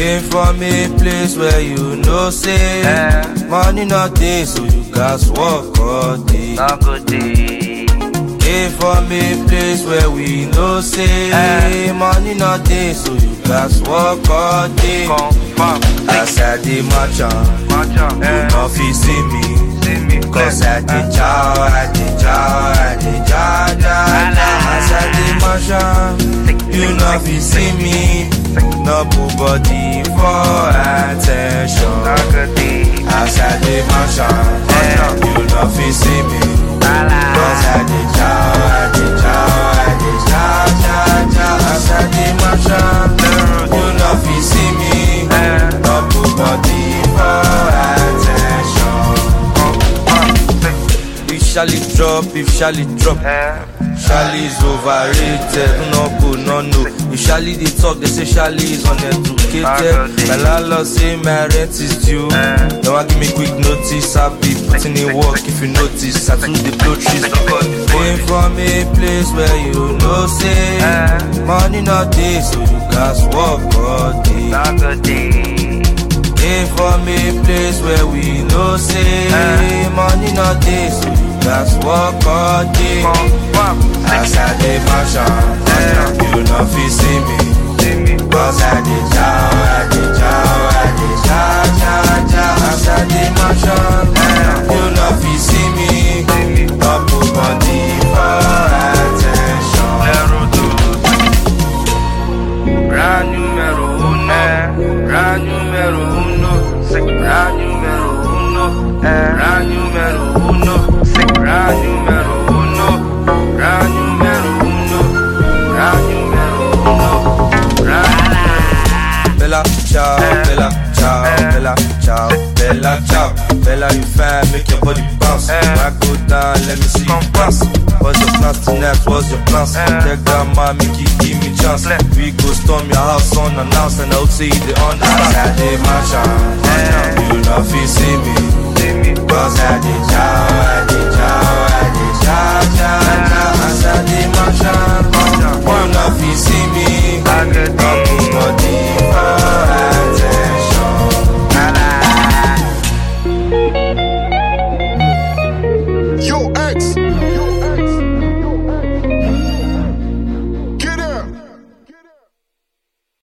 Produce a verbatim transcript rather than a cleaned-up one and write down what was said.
Came from a place where you know say Eh. money not day, so you guys work all day. Not good day. Came from a place where we know say Eh. money not day, so you guys work all day. Confirm. As I dey march on, Macha. you Eh. no fit see me. See me. Cause I dey chow, I dey chow, I dey chow, chow, chow. As I dey march on, you no fit see me. No put body for attention. Not good day. As I dey march on, you no fit see me. Cause I dey chow, I dey chow, I dey chow, chow, chow. As I dey march on, you no fit see me. No put body for attention. If Shally drop, if Shally drop, Shally is overrated. No go, no no. If Shally dey talk, they say Shally is uneducated. My landlord say my rent is due. Now I give me quick notice. I be putting in work. If you notice, I do the blow trees. Came from a place where you know say money not day, so you guys work all day. Not good day. Came from a place where we know say money not day, so you guys work all day. Confirm. As I dey march on, you no fit see me. See me. Cause I dey chow, I dey chow, I dey chow, chow, chow. As I dey march on, you no fit see me. No put body for attention. Brand numero uno, brand numero uno, brand numero uno, brand numero uno, brand numero uno, brand numero uno, brand numero uno, brand. Bella ciao, bella ciao, bella ciao, bella ciao, bella you fine, make your body bounce. I go down, let me see you bounce. What's your plans tonight? What's your plans? Tell grandma, make you give me chance. We go storm your house unannounced, and I would say they understand. As I dey march on, you no fit see me. Cause I dey chow, I dey chow, I dey chow, chow, chow. As I dey march on, you no fit see me.